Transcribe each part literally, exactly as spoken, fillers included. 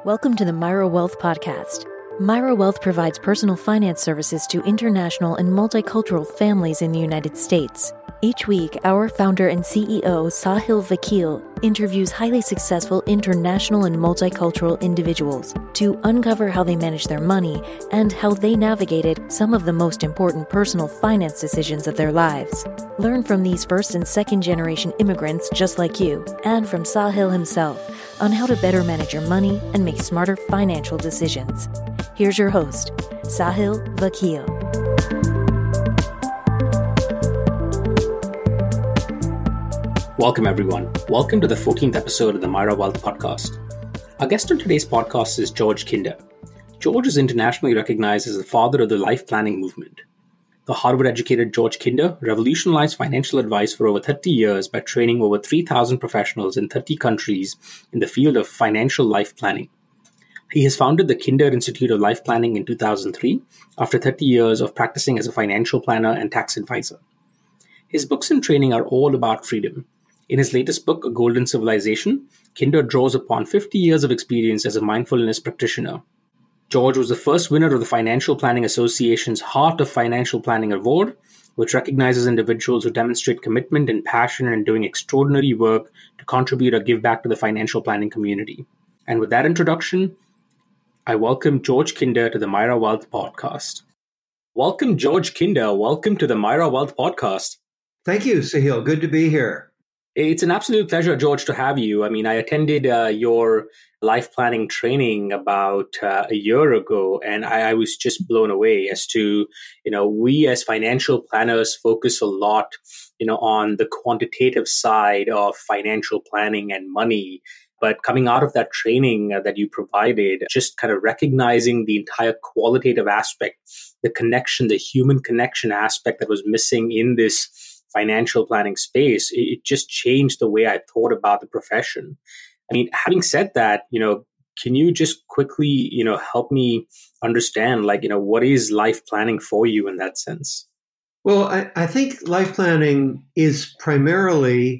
Welcome to the Myra Wealth Podcast. Myra Wealth provides personal finance services to international and multicultural families in the United States. Each week, our founder and C E O, Sahil Vakil, interviews highly successful international and multicultural individuals to uncover how they manage their money and how they navigated some of the most important personal finance decisions of their lives. Learn from these first and second generation immigrants just like you, and from Sahil himself, on how to better manage your money and make smarter financial decisions. Here's your host, Sahil Vakil. Welcome, everyone. Welcome to the fourteenth episode of the Myra Wealth Podcast. Our guest on today's podcast is George Kinder. George is internationally recognized as the father of the life planning movement. The Harvard-educated George Kinder revolutionized financial advice for over thirty years by training over three thousand professionals in thirty countries in the field of financial life planning. He has founded the Kinder Institute of Life Planning in two thousand three after thirty years of practicing as a financial planner and tax advisor. His books and training are all about freedom. In his latest book, A Golden Civilization, Kinder draws upon fifty years of experience as a mindfulness practitioner. George was the first winner of the Financial Planning Association's Heart of Financial Planning Award, which recognizes individuals who demonstrate commitment and passion in doing extraordinary work to contribute or give back to the financial planning community. And with that introduction, I welcome George Kinder to the Myra Wealth Podcast. Welcome, George Kinder. Welcome to the Myra Wealth Podcast. Thank you, Sahil. Good to be here. It's an absolute pleasure, George, to have you. I mean, I attended uh, your life planning training about uh, a year ago, and I, I was just blown away as to, you know, we as financial planners focus a lot, you know, on the quantitative side of financial planning and money. But coming out of that training uh, that you provided, just kind of recognizing the entire qualitative aspect, the connection, the human connection aspect that was missing in this financial planning space, it just changed the way I thought about the profession. I mean, having said that, you know, can you just quickly, you know, help me understand, like, you know, what is life planning for you in that sense? Well, I, I think life planning is primarily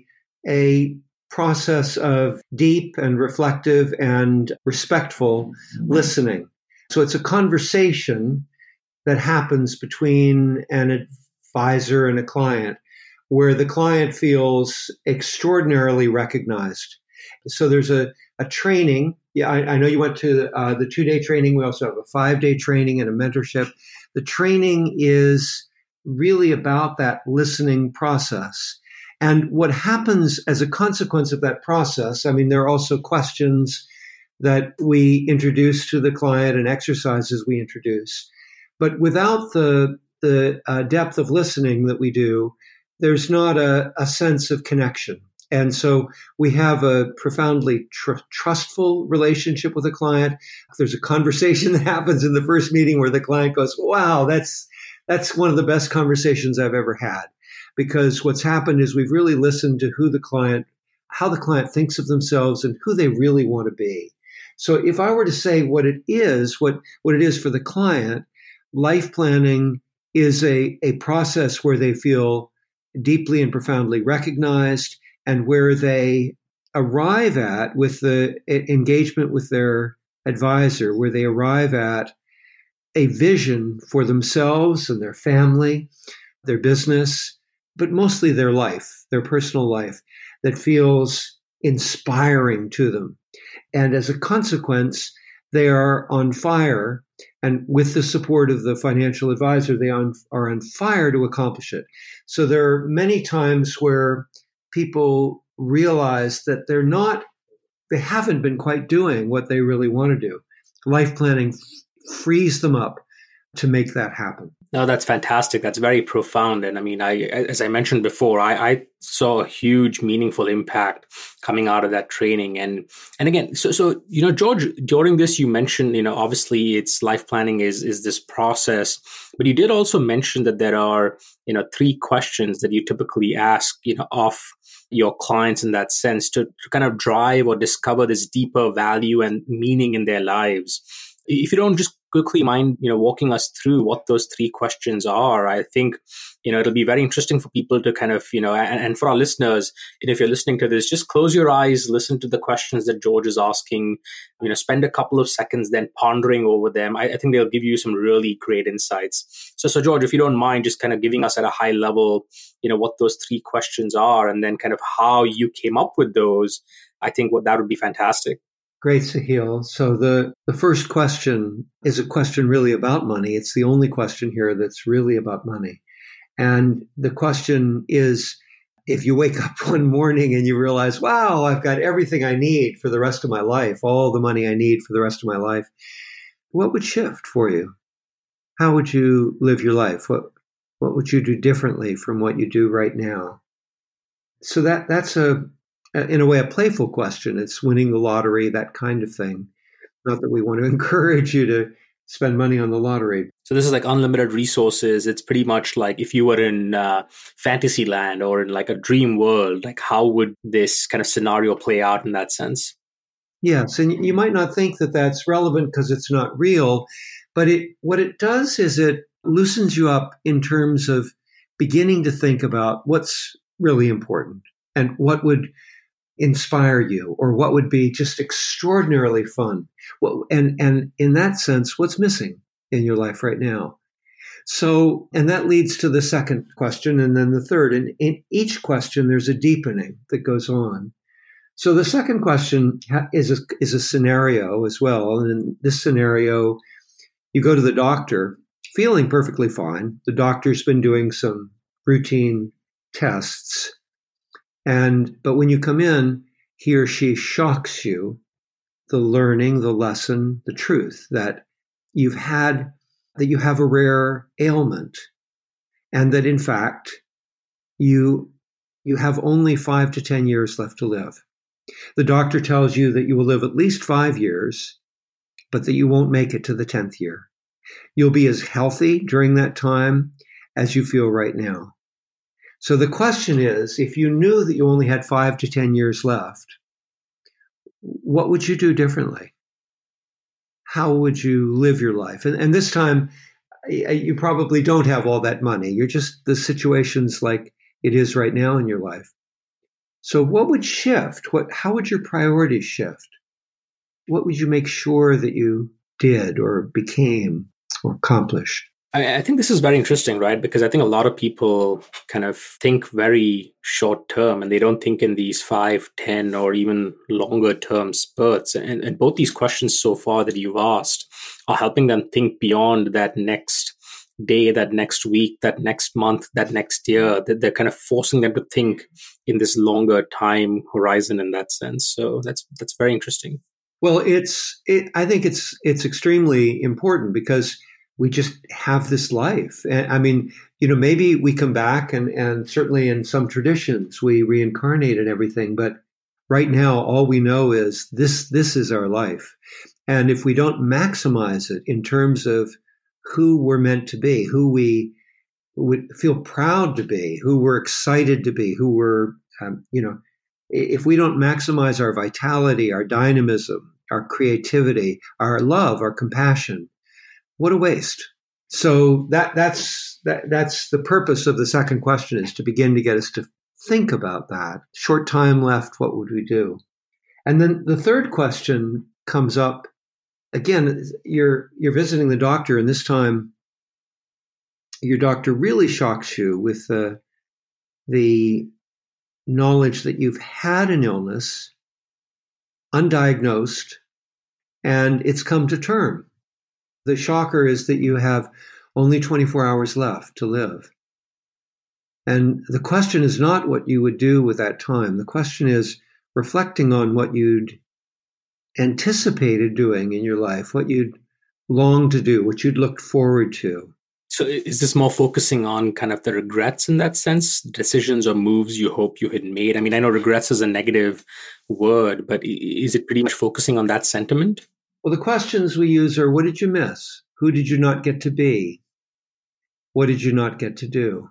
a process of deep and reflective and respectful listening. So it's a conversation that happens between an advisor and a client, where the client feels extraordinarily recognized. So there's a, a training. Yeah, I, I know you went to uh, the two-day training. We also have a five-day training and a mentorship. The training is really about that listening process. And what happens as a consequence of that process, I mean, there are also questions that we introduce to the client and exercises we introduce. But without the, the uh, depth of listening that we do, there's not a, a sense of connection. And so we have a profoundly tr- trustful relationship with a client. There's a conversation that happens in the first meeting where the client goes, wow, that's that's one of the best conversations I've ever had. Because what's happened is we've really listened to who the client, how the client thinks of themselves and who they really want to be. So if I were to say what it is, what, what it is for the client, life planning is a, a process where they feel deeply and profoundly recognized, and where they arrive at, with the engagement with their advisor, where they arrive at a vision for themselves and their family, their business, but mostly their life, their personal life, that feels inspiring to them. And as a consequence, they are on fire. And with the support of the financial advisor, they on, are on fire to accomplish it. So there are many times where people realize that they're not, they haven't been quite doing what they really want to do. Life planning f- frees them up to make that happen. No, that's fantastic. That's very profound. And I mean, I, as I mentioned before, I, I saw a huge, meaningful impact coming out of that training. And, and again, so, so, you know, George, during this, you mentioned, you know, obviously it's life planning is, is this process, but you did also mention that there are, you know, three questions that you typically ask, you know, of your clients in that sense to, to kind of drive or discover this deeper value and meaning in their lives. If you don't just quickly mind, you know, walking us through what those three questions are, I think, you know, it'll be very interesting for people to kind of, you know, and, and for our listeners, you know, if you're listening to this, just close your eyes, listen to the questions that George is asking, you know, spend a couple of seconds then pondering over them. I, I think they'll give you some really great insights. So, so George, if you don't mind just kind of giving us at a high level, you know, what those three questions are and then kind of how you came up with those, I think what that would be fantastic. Great, Sahil. So the, the first question is a question really about money. It's the only question here that's really about money. And the question is, if you wake up one morning and you realize, wow, I've got everything I need for the rest of my life, all the money I need for the rest of my life, what would shift for you? How would you live your life? What what would you do differently from what you do right now? So that that's a in a way, a playful question. It's winning the lottery, that kind of thing. Not that we want to encourage you to spend money on the lottery. So this is like unlimited resources. It's pretty much like if you were in uh, fantasy land or in like a dream world, like how would this kind of scenario play out in that sense? Yes, and you might not think that that's relevant because it's not real, but it what it does is it loosens you up in terms of beginning to think about what's really important and what would inspire you, or what would be just extraordinarily fun. Well, and, and in that sense, what's missing in your life right now? So, and that leads to the second question and then the third. And in each question, there's a deepening that goes on. So the second question is a, is a scenario as well. And in this scenario, you go to the doctor feeling perfectly fine. The doctor's been doing some routine tests. And, but when you come in, he or she shocks you, the learning, the lesson, the truth that you've had, that you have a rare ailment, and that in fact, you, you have only five to ten years left to live. The doctor tells you that you will live at least five years, but that you won't make it to the tenth year. You'll be as healthy during that time as you feel right now. So the question is, if you knew that you only had five to ten years left, what would you do differently? How would you live your life? And, and this time, you probably don't have all that money. You're just, the situation's like it is right now in your life. So what would shift? What? How would your priorities shift? What would you make sure that you did or became or accomplished? I think this is very interesting, right? Because I think a lot of people kind of think very short term and they don't think in these five, ten, or even longer term spurts. And, and both these questions so far that you've asked are helping them think beyond that next day, that next week, that next month, that next year. That they're kind of forcing them to think in this longer time horizon in that sense. So that's that's very interesting. Well, it's it, I think it's it's extremely important because we just have this life. And I mean, you know, maybe we come back and, and certainly in some traditions, we reincarnate and everything. But right now, all we know is this, this is our life. And if we don't maximize it in terms of who we're meant to be, who we would feel proud to be, who we're excited to be, who we're, um, you know, if we don't maximize our vitality, our dynamism, our creativity, our love, our compassion, what a waste. So that that's that, that's the purpose of the second question, is to begin to get us to think about that. Short time left, what would we do? And then the third question comes up again. You're you're visiting the doctor, and this time your doctor really shocks you with the the knowledge that you've had an illness, undiagnosed, and it's come to term. The shocker is that you have only twenty-four hours left to live. And the question is not what you would do with that time. The question is reflecting on what you'd anticipated doing in your life, what you'd longed to do, what you'd looked forward to. So is this more focusing on kind of the regrets in that sense, decisions or moves you hope you had made? I mean, I know regrets is a negative word, but is it pretty much focusing on that sentiment? Well, the questions we use are, what did you miss? Who did you not get to be? What did you not get to do?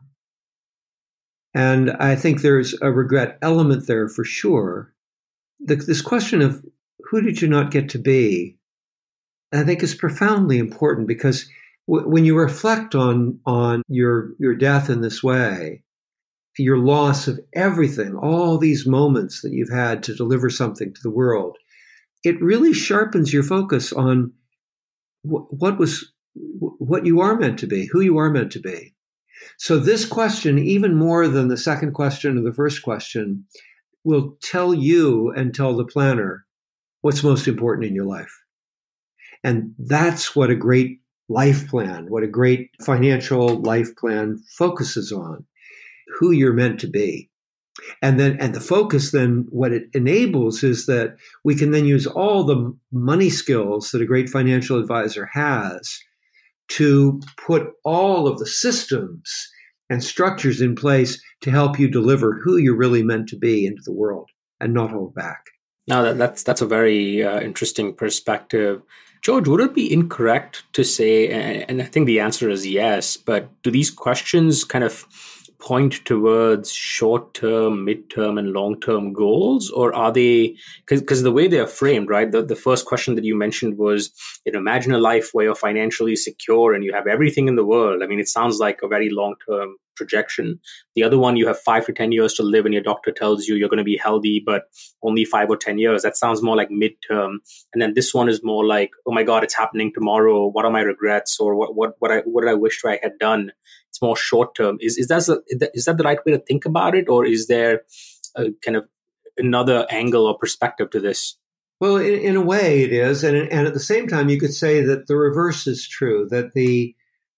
And I think there's a regret element there for sure. The, this question of who did you not get to be? I think is profoundly important because w- when you reflect on on your your death in this way, your loss of everything, all these moments that you've had to deliver something to the world, it really sharpens your focus on w- what was what you are meant to be, who you are meant to be. So this question, even more than the second question or the first question, will tell you and tell the planner what's most important in your life. And that's what a great life plan, what a great financial life plan focuses on, who you're meant to be. And then, and the focus then, what it enables is that we can then use all the money skills that a great financial advisor has to put all of the systems and structures in place to help you deliver who you're really meant to be into the world and not hold back. Now, that, that's that's a very uh, interesting perspective. George, would it be incorrect to say, and, and I think the answer is yes, but do these questions kind of point towards short-term, mid-term, and long-term goals, or are they, because the way they are framed, right? The, the first question that you mentioned was, you know, imagine a life where you're financially secure and you have everything in the world. I mean, it sounds like a very long-term projection. The other one, you have five to ten years to live and your doctor tells you you're going to be healthy, but only five or ten years. That sounds more like midterm. And then this one is more like, oh my God, it's happening tomorrow. What are my regrets? Or what, what, what I, what did I wish I had done? It's more short term. Is, is that, is that the right way to think about it? Or is there a kind of another angle or perspective to this? Well, in, in a way it is. And, and at the same time, you could say that the reverse is true, that the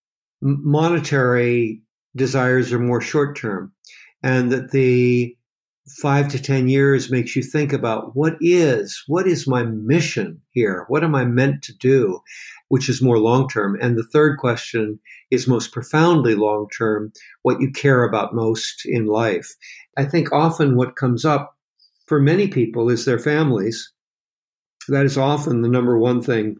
monetary desires are more short term, and that the five to ten years makes you think about what is, what is my mission here? What am I meant to do? Which is more long term. And the third question is most profoundly long term, what you care about most in life. I think often what comes up for many people is their families. That is often the number one thing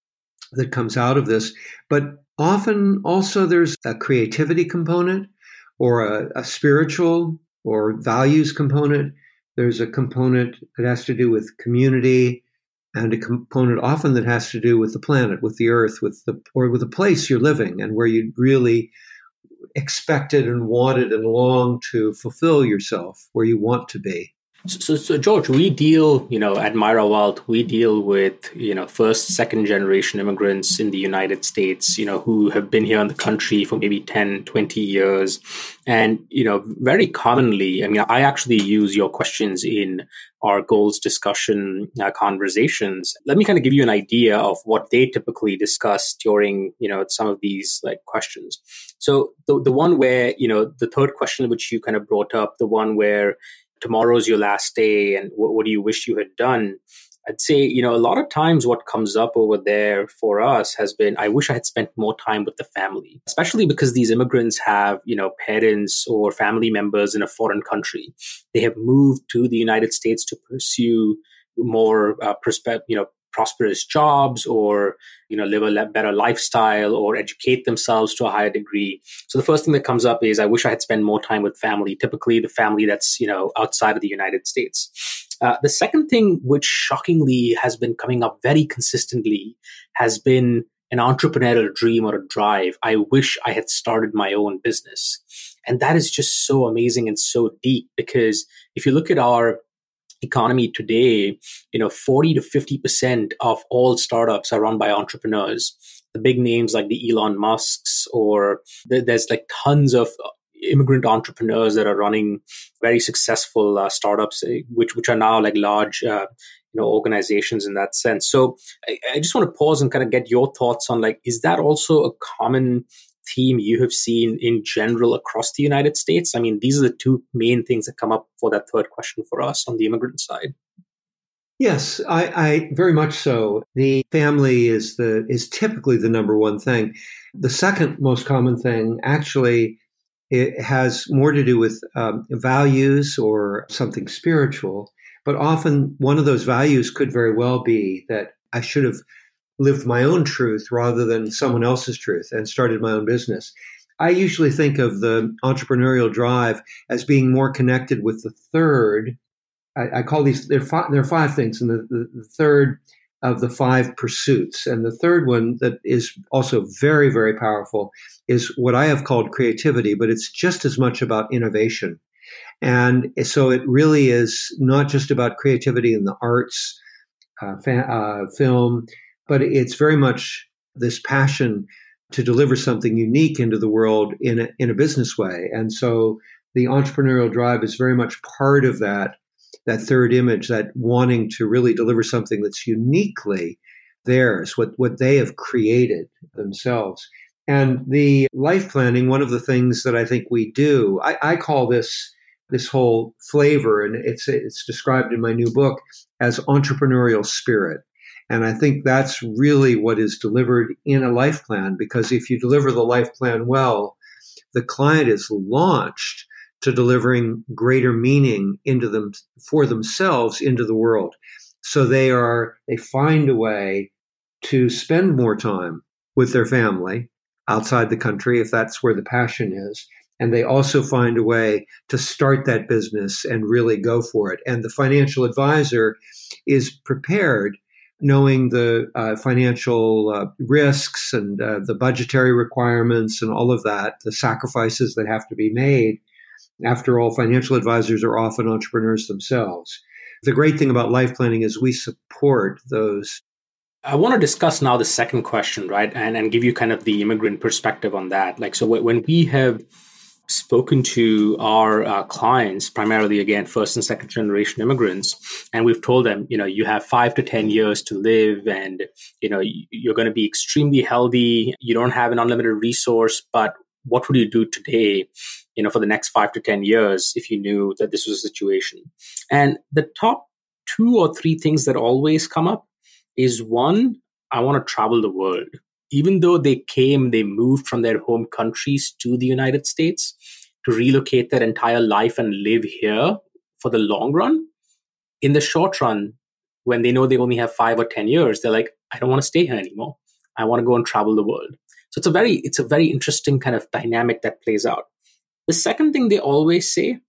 that comes out of this. But often also there's a creativity component or a, a spiritual or values component. There's a component that has to do with community, and a component often that has to do with the planet, with the earth, with the or with the place you're living and where you really expected and wanted and long to fulfill yourself, where you want to be. So, so George, we deal, you know, at Myra Wealth, we deal with, you know, first, second generation immigrants in the United States, you know, who have been here in the country for maybe ten, twenty years. And, you know, very commonly, I mean, I actually use your questions in our goals discussion uh, conversations. Let me kind of give you an idea of what they typically discuss during, you know, some of these like questions. So the, the one where, you know, the third question, which you kind of brought up, the one where tomorrow's your last day and what, what do you wish you had done? I'd say, you know, a lot of times what comes up over there for us has been, I wish I had spent more time with the family, especially because these immigrants have, you know, parents or family members in a foreign country. They have moved to the United States to pursue more, uh, perspe- you know, prosperous jobs or, you know, live a better lifestyle or educate themselves to a higher degree. So the first thing that comes up is, I wish I had spent more time with family, typically the family that's, you know, outside of the United States. Uh, the second thing, which shockingly has been coming up very consistently, has been an entrepreneurial dream or a drive. I wish I had started my own business. And that is just so amazing and so deep, because if you look at our economy today, you know, forty to fifty percent of all startups are run by entrepreneurs. The big names like the Elon Musks, or th- there's like tons of immigrant entrepreneurs that are running very successful uh, startups, which which are now like large, uh, you know, organizations in that sense. So I, I just want to pause and kind of get your thoughts on, like, is that also a common theme you have seen in general across the United States? I mean, these are the two main things that come up for that third question for us on the immigrant side. Yes, I, I very much so. The family is the is typically the number one thing. The second most common thing, actually, it has more to do with um, values or something spiritual. But often one of those values could very well be that I should have lived my own truth rather than someone else's truth and started my own business. I usually think of the entrepreneurial drive as being more connected with the third. I, I call these, there are, five, there are five things. And the, the, the third of the five pursuits. And the third one that is also very, very powerful is what I have called creativity, but it's just as much about innovation. And so it really is not just about creativity in the arts, uh, fa- uh, film, but it's very much this passion to deliver something unique into the world in a, in a business way. And so the entrepreneurial drive is very much part of that, that third image, that wanting to really deliver something that's uniquely theirs, what, what they have created themselves. And the life planning, one of the things that I think we do, I, I call this this whole flavor, and it's it's described in my new book as entrepreneurial spirit. And I think that's really what is delivered in a life plan, because if you deliver the life plan well, the client is launched to delivering greater meaning into them for themselves into the world. So they are, they find a way to spend more time with their family outside the country, if that's where the passion is. And they also find a way to start that business and really go for it. And the financial advisor is prepared, knowing the uh, financial uh, risks and uh, the budgetary requirements and all of that, the sacrifices that have to be made. After all, financial advisors are often entrepreneurs themselves. The great thing about life planning is we support those. I want to discuss now the second question, right? And, and give you kind of the immigrant perspective on that. Like, so when we have spoken to our uh, clients, primarily, again, first and second generation immigrants, and we've told them, you know, you have five to ten years to live, and, you know, you're going to be extremely healthy. You don't have an unlimited resource, but what would you do today, you know, for the next five to ten years if you knew that this was a situation? And the top two or three things that always come up is, one, I want to travel the world. Even though they came, they moved from their home countries to the United States to relocate their entire life and live here for the long run. In the short run, when they know they only have five or ten years, they're like, I don't want to stay here anymore. I want to go and travel the world. So it's a very, it's a very interesting kind of dynamic that plays out. The second thing they always say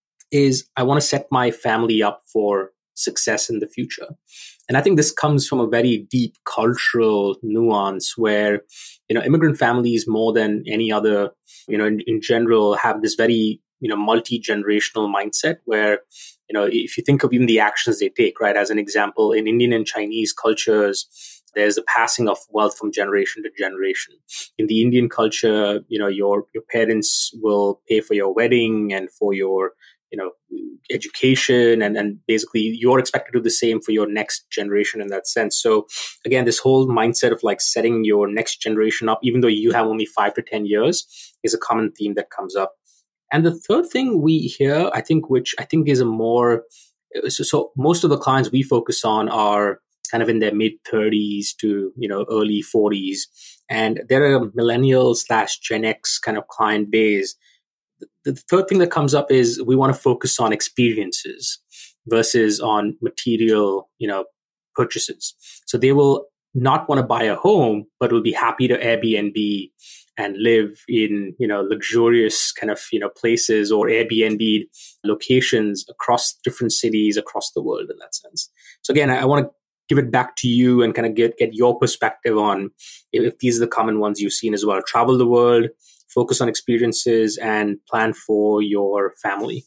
is, I want to set my family up for success in the future. And I think this comes from a very deep cultural nuance where, you know, immigrant families more than any other, you know, in, in general, have this very, you know, multi-generational mindset where, you know, if you think of even the actions they take, right? As an example, in Indian and Chinese cultures, there's a passing of wealth from generation to generation. In the Indian culture, you know, your your parents will pay for your wedding and for your, you know, education, and, and basically you're expected to do the same for your next generation in that sense. So again, this whole mindset of like setting your next generation up, even though you have only five to ten years, is a common theme that comes up. And the third thing we hear, I think, which I think is a more, so, so most of the clients we focus on are kind of in their mid thirties to, you know, early forties. And they're a millennial slash Gen X kind of client base. The third thing that comes up is we want to focus on experiences versus on material, you know, purchases. So they will not want to buy a home, but will be happy to Airbnb and live in, you know, luxurious kind of, you know, places or Airbnb locations across different cities across the world in that sense. So again, I, I want to give it back to you and kind of get, get your perspective on if these are the common ones you've seen as well. Travel the world, focus on experiences, and plan for your family.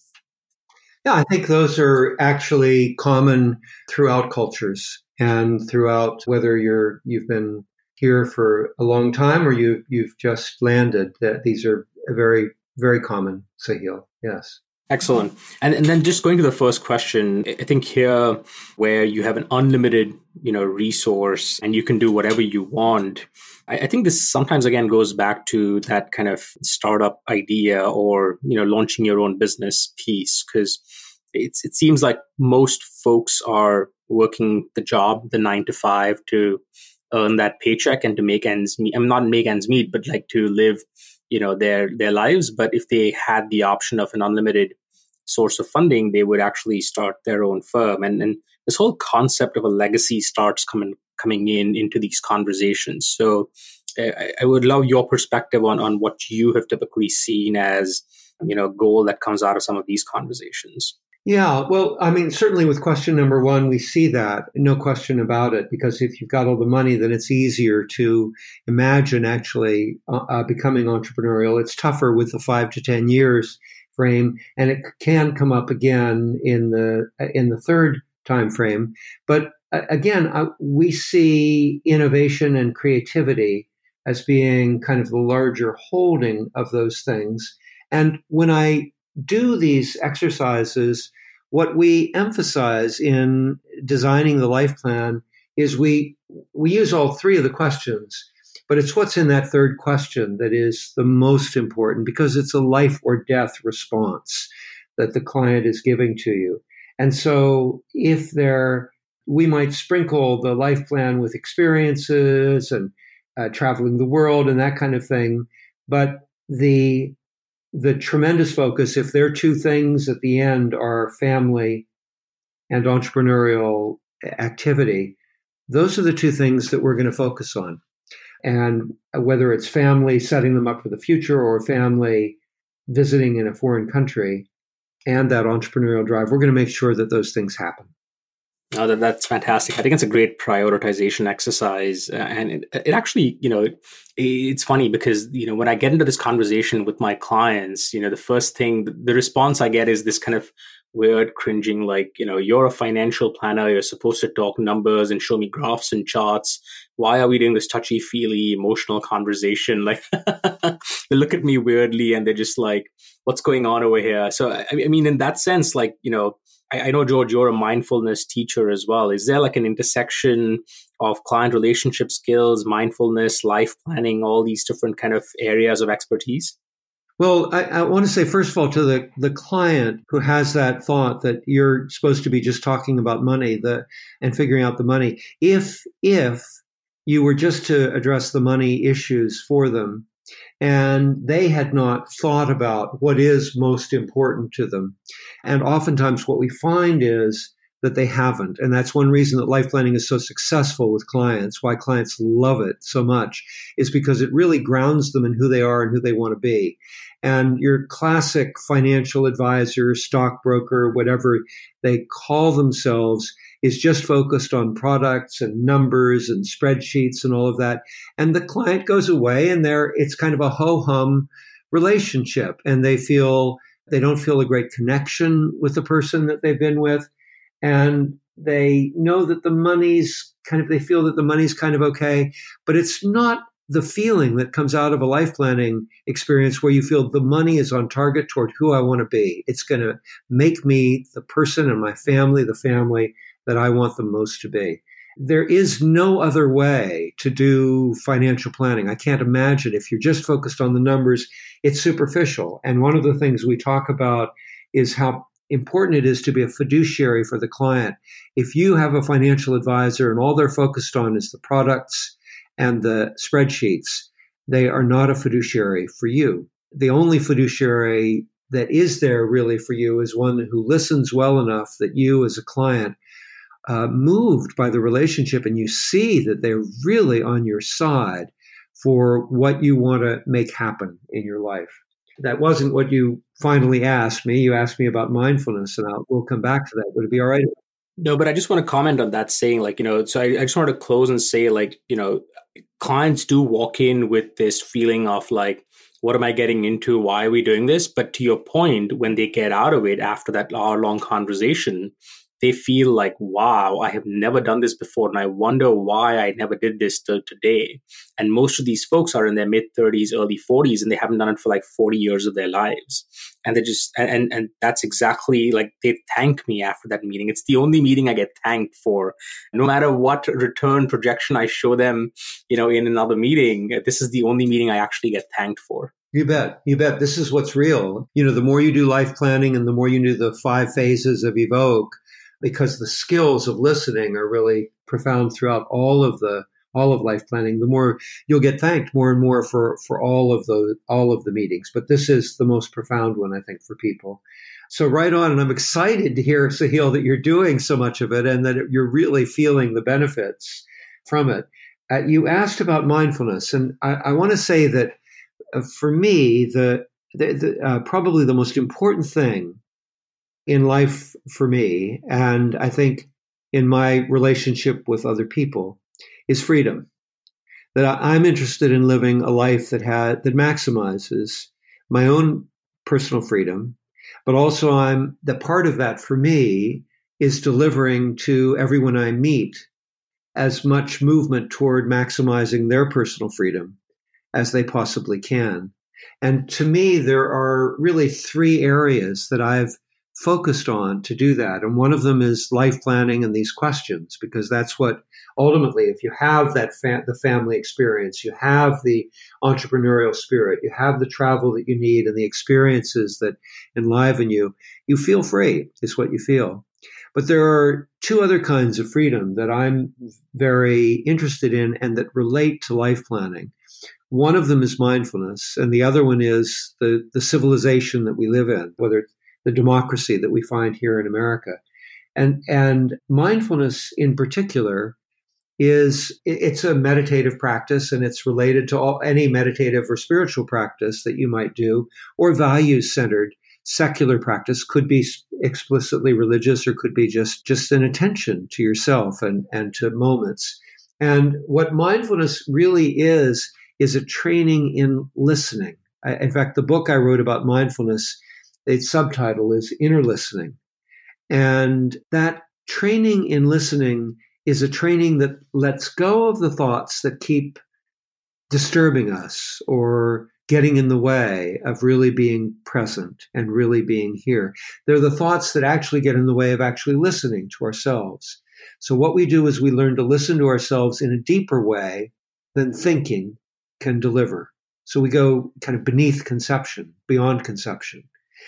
Yeah, I think those are actually common throughout cultures and throughout whether you're you've been here for a long time or you you've just landed. That these are very very common, Sahil. Yes. Excellent. And and then just going to the first question, I think here where you have an unlimited, you know, resource and you can do whatever you want, I, I think this sometimes again goes back to that kind of startup idea or, you know, launching your own business piece, because it's it seems like most folks are working the job, the nine to five, to earn that paycheck and to make ends meet. I'm not make ends meet, but like to live, you know, their their lives. But if they had the option of an unlimited source of funding, they would actually start their own firm. And, and this whole concept of a legacy starts coming coming in into these conversations. So uh, I would love your perspective on, on what you have typically seen as, you know, goal that comes out of some of these conversations. Yeah, well, I mean, certainly with question number one, we see that, no question about it, because if you've got all the money, then it's easier to imagine actually uh, uh, becoming entrepreneurial. It's tougher with the five to ten years frame, and it can come up again in the in the third time frame. But uh, again, uh, we see innovation and creativity as being kind of the larger holding of those things. And when I do these exercises, what we emphasize in designing the life plan is we we use all three of the questions, but it's what's in that third question that is the most important, because it's a life or death response that the client is giving to you. And so if there, we might sprinkle the life plan with experiences and uh, traveling the world and that kind of thing, but the the tremendous focus, if there are two things at the end are family and entrepreneurial activity, those are the two things that we're going to focus on. And whether it's family setting them up for the future or family visiting in a foreign country and that entrepreneurial drive, we're going to make sure that those things happen. Oh, that, that's fantastic. I think it's a great prioritization exercise. Uh, and it, it actually, you know, it, it's funny because, you know, when I get into this conversation with my clients, you know, the first thing, the response I get is this kind of weird cringing, like, you know, you're a financial planner. You're supposed to talk numbers and show me graphs and charts. Why are we doing this touchy-feely emotional conversation? Like, they look at me weirdly and they're just like, what's going on over here? So, I, I mean, in that sense, like, you know, I know, George, you're a mindfulness teacher as well. Is there like an intersection of client relationship skills, mindfulness, life planning, all these different kind of areas of expertise? Well, I, I want to say, first of all, to the, the client who has that thought that you're supposed to be just talking about money the, and figuring out the money, if if you were just to address the money issues for them, and they had not thought about what is most important to them. And oftentimes what we find is that they haven't. And that's one reason that life planning is so successful with clients, why clients love it so much, is because it really grounds them in who they are and who they want to be. And your classic financial advisor, stockbroker, whatever they call themselves, is just focused on products and numbers and spreadsheets and all of that. And the client goes away and they're, it's kind of a ho-hum relationship. And they feel, they don't feel a great connection with the person that they've been with. And they know that the money's kind of, they feel that the money's kind of okay, but it's not the feeling that comes out of a life planning experience where you feel the money is on target toward who I want to be. It's going to make me the person and my family, the family that I want them most to be. There is no other way to do financial planning. I can't imagine if you're just focused on the numbers, it's superficial. And one of the things we talk about is how important it is to be a fiduciary for the client. If you have a financial advisor and all they're focused on is the products and the spreadsheets, they are not a fiduciary for you. The only fiduciary that is there really for you is one who listens well enough that you as a client uh, moved by the relationship and you see that they're really on your side for what you want to make happen in your life. That wasn't what you finally asked me. You asked me about mindfulness, and I'll, we'll come back to that. Would it be all right? No, but I just want to comment on that, saying like, you know, so I, I just wanted to close and say like, you know, clients do walk in with this feeling of like, what am I getting into? Why are we doing this? But to your point, when they get out of it after that hour-long conversation, they feel like, wow, I have never done this before. And I wonder why I never did this till today. And most of these folks are in their mid thirties, early forties, and they haven't done it for like forty years of their lives. And they just, and, and that's exactly like, they thank me after that meeting. It's the only meeting I get thanked for. No matter what return projection I show them, you know, in another meeting, this is the only meeting I actually get thanked for. You bet. You bet. This is what's real. You know, the more you do life planning and the more you do the five phases of Evoke, because the skills of listening are really profound throughout all of the all of life planning, the more you'll get thanked more and more for for all of the all of the meetings. But this is the most profound one, I think, for people. So right on, and I'm excited to hear, Sahil, that you're doing so much of it and that you're really feeling the benefits from it. Uh, you asked about mindfulness, and I, I want to say that uh, for me, the, the, the uh, probably the most important thing in life for me, and I think in my relationship with other people, is freedom. That I'm interested in living a life that had that maximizes my own personal freedom, but also I'm the part of that for me is delivering to everyone I meet as much movement toward maximizing their personal freedom as they possibly can. And to me, there are really three areas that I've focused on to do that. And one of them is life planning and these questions, because that's what ultimately, if you have that fa- the family experience, you have the entrepreneurial spirit, you have the travel that you need and the experiences that enliven you, you feel free is what you feel. But there are two other kinds of freedom that I'm very interested in and that relate to life planning. One of them is mindfulness, and the other one is the, the civilization that we live in, whether it's the democracy that we find here in America. And, and mindfulness in particular is, it's a meditative practice, and it's related to all, any meditative or spiritual practice that you might do, or values-centered secular practice. Could be explicitly religious, or could be just, just an attention to yourself and, and to moments. And what mindfulness really is, is a training in listening. I, in fact, the book I wrote about mindfulness, its subtitle is Inner Listening. And that training in listening is a training that lets go of the thoughts that keep disturbing us or getting in the way of really being present and really being here. They're the thoughts that actually get in the way of actually listening to ourselves. So what we do is we learn to listen to ourselves in a deeper way than thinking can deliver. So we go kind of beneath conception, beyond conception.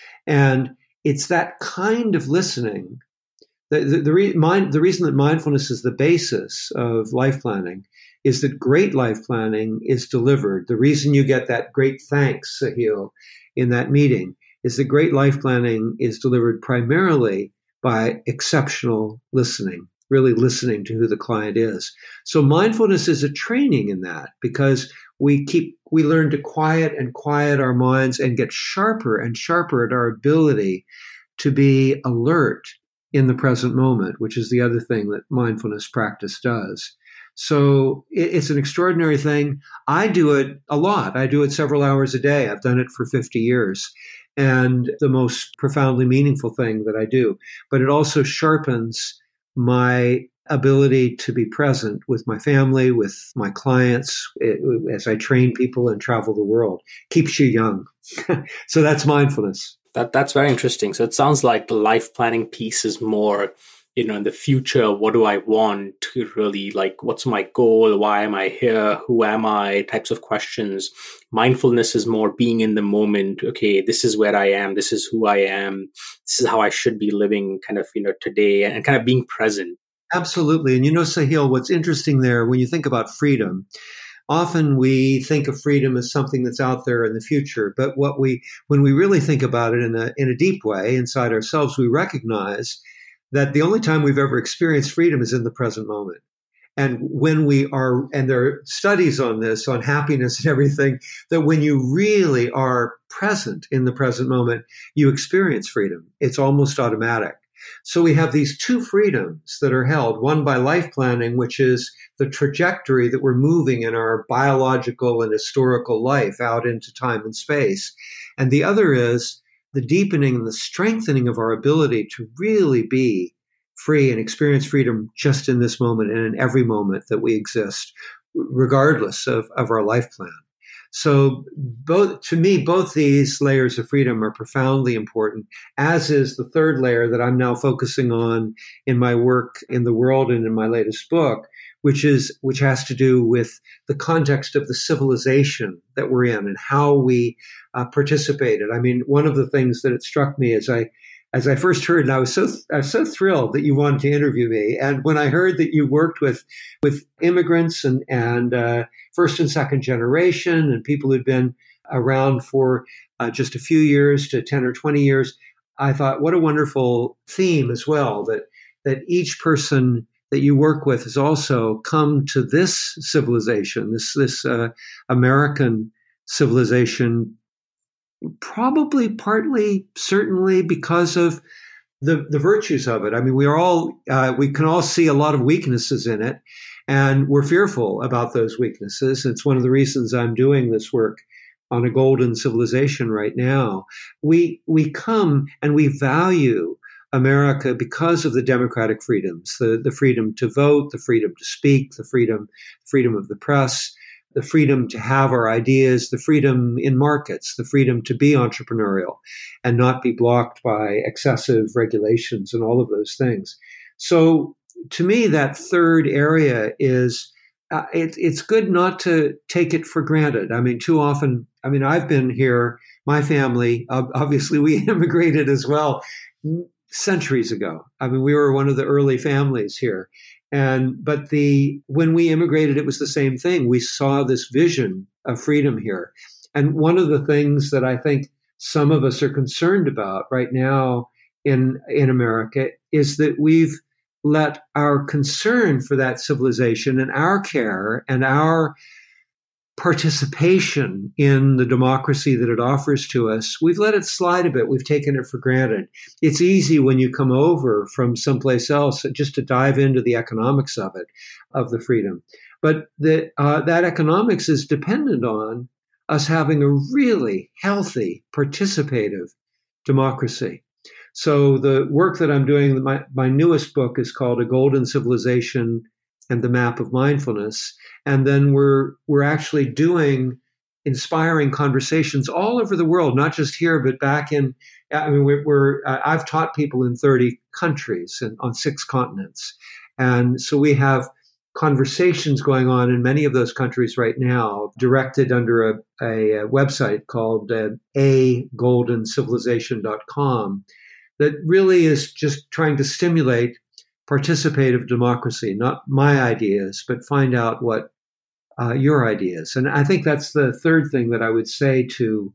And it's that kind of listening. The, the, the, re, mind, the reason that mindfulness is the basis of life planning is that great life planning is delivered. The reason you get that great thanks, Sahil, in that meeting is that great life planning is delivered primarily by exceptional listening, really listening to who the client is. So mindfulness is a training in that, because we keep, we learn to quiet and quiet our minds and get sharper and sharper at our ability to be alert in the present moment, which is the other thing that mindfulness practice does. So it's an extraordinary thing. I do it a lot. I do it several hours a day. I've done it for fifty years. And the most profoundly meaningful thing that I do. But it also sharpens my ability to be present with my family, with my clients, it, as I train people and travel the world. Keeps you young. So that's mindfulness. That that's very interesting. So it sounds like the life planning piece is more, you know, in the future, what do I want to really, like, what's my goal? Why am I here? Who am I? Types of questions. Mindfulness is more being in the moment. Okay, this is where I am. This is who I am. This is how I should be living kind of, you know, today, and kind of being present. Absolutely. And you know, Sahil, what's interesting there, when you think about freedom, often we think of freedom as something that's out there in the future. But what we, when we really think about it in a, in a deep way inside ourselves, we recognize that the only time we've ever experienced freedom is in the present moment. And when we are, and there are studies on this, on happiness and everything, that when you really are present in the present moment, you experience freedom. It's almost automatic. So we have these two freedoms that are held, one by life planning, which is the trajectory that we're moving in our biological and historical life out into time and space. And the other is the deepening and the strengthening of our ability to really be free and experience freedom just in this moment and in every moment that we exist, regardless of, of our life plan. So both, to me, both these layers of freedom are profoundly important, as is the third layer that I'm now focusing on in my work in the world and in my latest book, which is, which has to do with the context of the civilization that we're in and how we uh, participated. I mean, one of the things that it struck me as I, as I first heard, and I was so, I was so thrilled that you wanted to interview me. And when I heard that you worked with, with immigrants and, and, uh, first and second generation and people who'd been around for uh, just a few years to ten or twenty years, I thought, what a wonderful theme as well, that, that each person that you work with has also come to this civilization, this, this uh, American civilization, probably partly, certainly because of the the virtues of it. I mean, we are all uh, we can all see a lot of weaknesses in it, and we're fearful about those weaknesses. It's one of the reasons I'm doing this work on a golden civilization right now. We we come and we value America because of the democratic freedoms, the, the freedom to vote, the freedom to speak, the freedom freedom of the press, the freedom to have our ideas, the freedom in markets, the freedom to be entrepreneurial and not be blocked by excessive regulations and all of those things. So to me, that third area is uh, it, it's good not to take it for granted. I mean, too often, I mean, I've been here, my family, uh, obviously we immigrated as well centuries ago. I mean, we were one of the early families here. And, but the, when we immigrated, it was the same thing. We saw this vision of freedom here. And one of the things that I think some of us are concerned about right now in, in America is that we've let our concern for that civilization and our care and our participation in the democracy that it offers to us, we've let it slide a bit. We've taken it for granted. It's easy when you come over from someplace else just to dive into the economics of it, of the freedom. But the, uh, that economics is dependent on us having a really healthy, participative democracy. So the work that I'm doing, my, my newest book is called A Golden Civilization and the Map of Mindfulness. And then we're we're actually doing inspiring conversations all over the world, not just here, but back in, I mean, we're, we're uh, I've taught people in thirty countries and on six continents. And so we have conversations going on in many of those countries right now, directed under a, a, a website called uh, a golden civilization dot com that really is just trying to stimulate participative democracy, not my ideas, but find out what uh, your ideas. And I think that's the third thing that I would say to,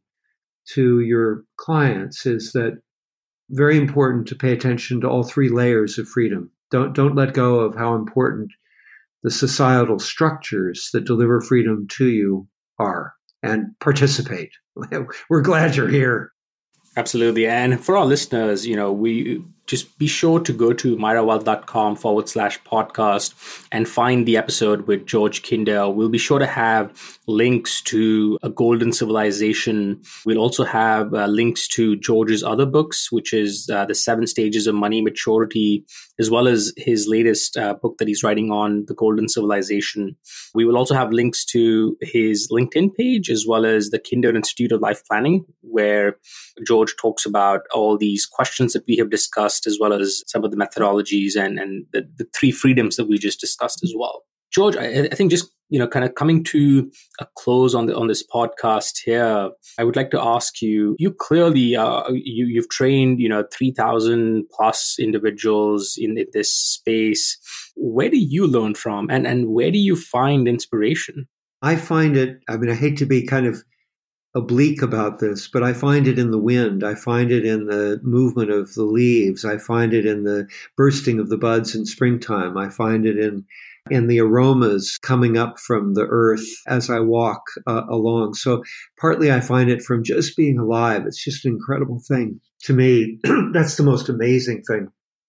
to your clients is that very important to pay attention to all three layers of freedom. Don't, don't let go of how important the societal structures that deliver freedom to you are, and participate. We're glad you're here. Absolutely. And for our listeners, you know, we just be sure to go to myrawealth.com forward slash podcast and find the episode with George Kinder. We'll be sure to have links to A Golden Civilization. We'll also have uh, links to George's other books, which is uh, The Seven Stages of Money Maturity, as well as his latest uh, book that he's writing on The Golden Civilization. We will also have links to his LinkedIn page, as well as the Kinder Institute of Life Planning, where George talks about all these questions that we have discussed, as well as some of the methodologies and, and the, the three freedoms that we just discussed as well. George, I, I think just, you know, kind of coming to a close on the, on this podcast here, I would like to ask you, you clearly, uh, you, you've trained, you know, three thousand plus individuals in, in this space. Where do you learn from, and, and where do you find inspiration? I find it, I mean, I hate to be kind of oblique about this, but I find it in the wind. I find it in the movement of the leaves. I find it in the bursting of the buds in springtime. I find it in in the aromas coming up from the earth as I walk uh, along. So partly I find it from just being alive. It's just an incredible thing to me. That's the most amazing thing.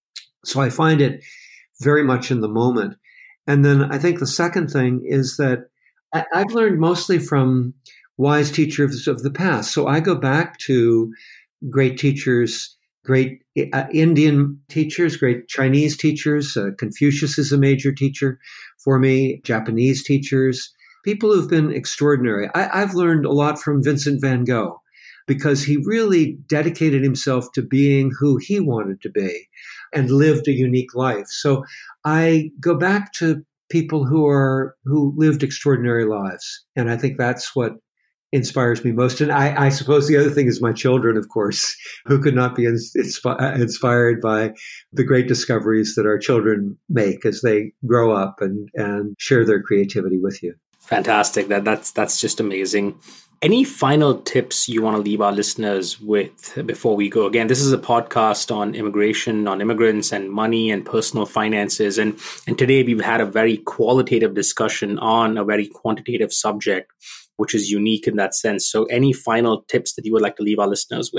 So I find it very much in the moment. And then I think the second thing is that I, I've learned mostly from wise teachers of the past. So I go back to great teachers, great uh, Indian teachers, great Chinese teachers. Uh, Confucius is a major teacher for me, Japanese teachers, people who've been extraordinary. I, I've learned a lot from Vincent van Gogh because he really dedicated himself to being who he wanted to be and lived a unique life. So I go back to people who are who lived extraordinary lives. And I think that's what inspires me most. And I, I suppose the other thing is my children, of course, who could not be inspi- inspired by the great discoveries that our children make as they grow up and, and share their creativity with you. Fantastic. That that's that's just amazing. Any final tips you want to leave our listeners with before we go? Again, this is a podcast on immigration, on immigrants and money and personal finances. And, and today we've had a very qualitative discussion on a very quantitative subject, which is unique in that sense. So any final tips that you would like to leave our listeners with?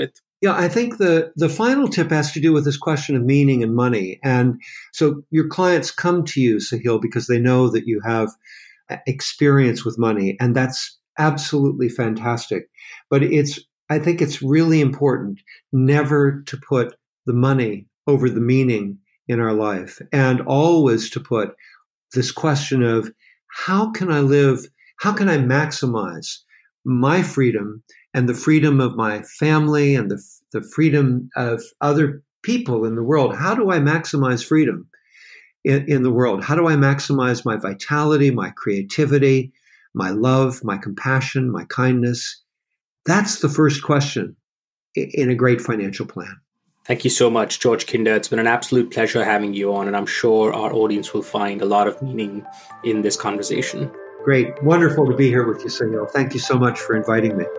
Yeah, I think the, the final tip has to do with this question of meaning and money. And so your clients come to you, Sahil, because they know that you have experience with money, and that's absolutely fantastic. But it's, I think it's really important never to put the money over the meaning in our life, and always to put this question of how can I live, how can I maximize my freedom and the freedom of my family and the, the freedom of other people in the world? How do I maximize freedom in, in the world? How do I maximize my vitality, my creativity, my love, my compassion, my kindness? That's the first question in a great financial plan. Thank you so much, George Kinder. It's been an absolute pleasure having you on, and I'm sure our audience will find a lot of meaning in this conversation. Great. Wonderful to be here with you, Sahil. Thank you so much for inviting me.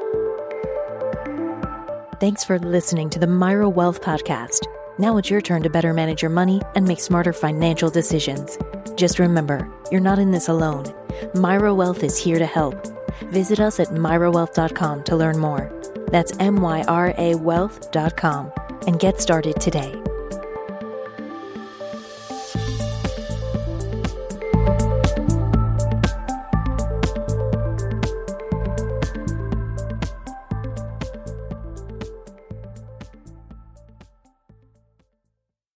Thanks for listening to the Myra Wealth Podcast. Now it's your turn to better manage your money and make smarter financial decisions. Just remember, you're not in this alone. Myra Wealth is here to help. Visit us at myra wealth dot com to learn more. That's M Y R A wealth dot com and get started today.